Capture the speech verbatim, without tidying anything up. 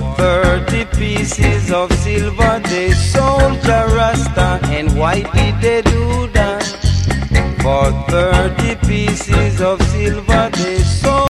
thirty pieces of silver they sold Jah Rasta, and why did they do that? For thirty pieces of silver they sold